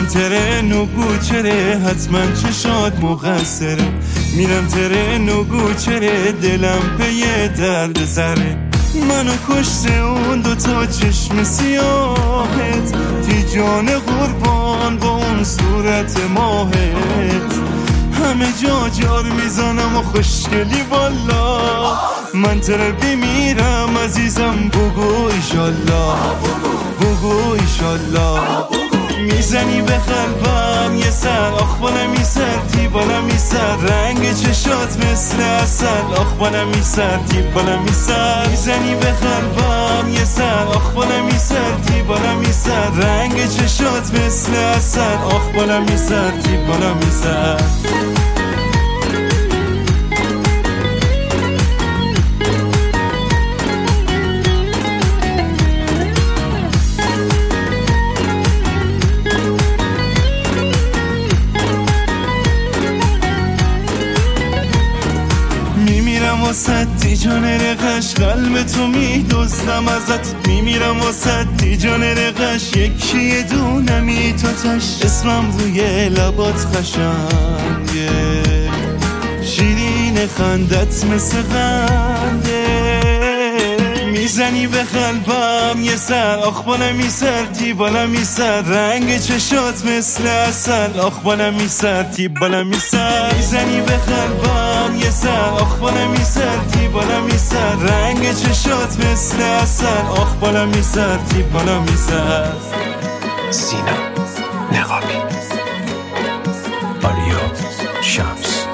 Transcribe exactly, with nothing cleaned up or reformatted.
ترن و گوچره حتما چشات مقصره، میرم ترن و گوچره دلم پی درد سره. منو کشته اون دوتا چشم سیاهت، تی جان قربان با اون صورت ماهت. همه جا جار میزنم و خوشگلی والا، من تره بمیرم عزیزم بگو ایشالله، بگو ایشالله. میزنی به قلبم یه سر، آخ بالمی سر تی بالمی سر، رنگ چشات مثل اصل، آخ بالمی سر تی بالمی سر. میزنی به قلبم یه سر، آخ بالمی سر تی بالمی سر، رنگ چشات مثل اصل، آخ بالمی سر تی بالمی سر. میمیرم واسه تی جان رقش، قلب تو میدوزدم ازت. میمیرم واسه تی جان رقش، یکی یه دونمی تا تش، اسمم روی لبات قشنگه، شیرین خندت مثل قنده. میزنی به قلبم یه سر، آخ بالمی سر تی بالمی سر، رنگ چشات مثل اصل، آخ بالمی سر تی بالمی سر. میزنی به قلبم یه سر، آخ بالمی سر تی بالمی سر، رنگ چشات مثل اصل، آخ بالمی سر تی بالمی سر. سینا نقابی، آریو شمس.